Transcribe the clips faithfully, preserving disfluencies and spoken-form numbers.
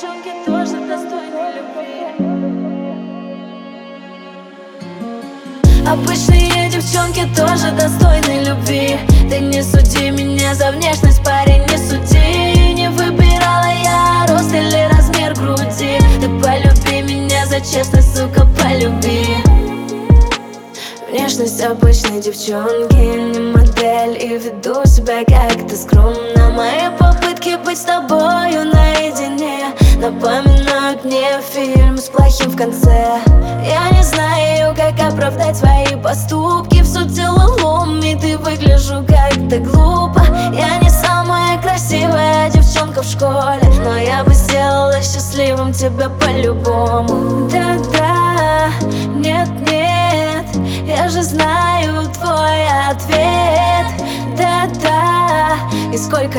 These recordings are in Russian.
девчонки тоже достойны любви. Обычные девчонки тоже достойны любви. Ты не суди меня за внешность, парень, не суди. Не выбирала я рост или размер груди. Ты полюби меня за честность, сука, полюби. Внешность обычной девчонки, не модель, и веду себя как-то скромно. Мои попытки быть с тобою наедине напоминают мне фильм с плохим в конце. Я не знаю, как оправдать свои поступки. В суть дела лом, и ты выгляжу как-то глупо. Я не самая красивая девчонка в школе, но я бы сделала счастливым тебя по-любому. Да-да, нет-нет, я же знаю твой ответ. Да-да, и сколько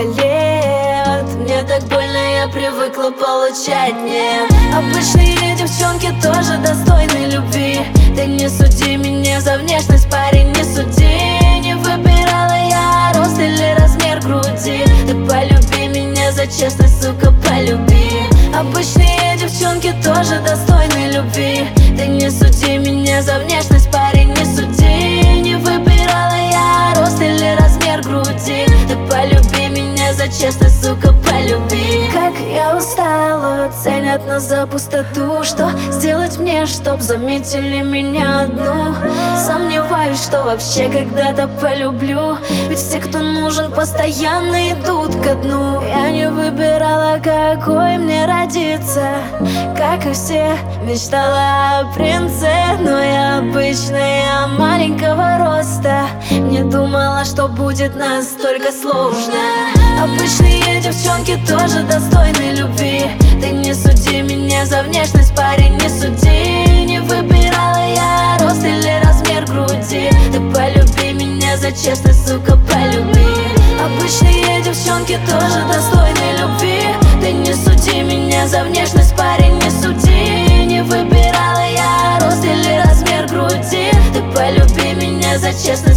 лет мне так больно, я привыкла получать нет. Обычные девчонки тоже достойны любви. Ты не суди меня за внешность, парень, не суди. Не выбирала я рост или размер груди. Ты полюби меня за честность, сука, полюби. Обычные девчонки тоже достойны любви. Ты не суди меня за внешность, парень, не суди. Не выбирала я рост или размер груди. Ты полюби меня за честность, сука, полюби. Как я устала, ценят нас за пустоту. Что сделать мне, чтоб заметили меня одну? Сомневаюсь, что вообще когда-то полюблю. Ведь все, кто нужен, постоянно идут ко дну. Я не выбирала, какой мне родиться. Как и все, мечтала о принце, но я обычная, маленького роста. Не думала, что будет настолько сложно. Обычные девчонки тоже достойны любви. Ты не суди меня за внешность, парень, не суди. Не выбирала я рост или размер груди. Ты полюби меня за честность, сука, полюби. Обычные девчонки тоже достойны любви. Ты не суди меня за внешность, парень, не суди. Не выбирала я рост или размер груди. Ты полюби меня за честность.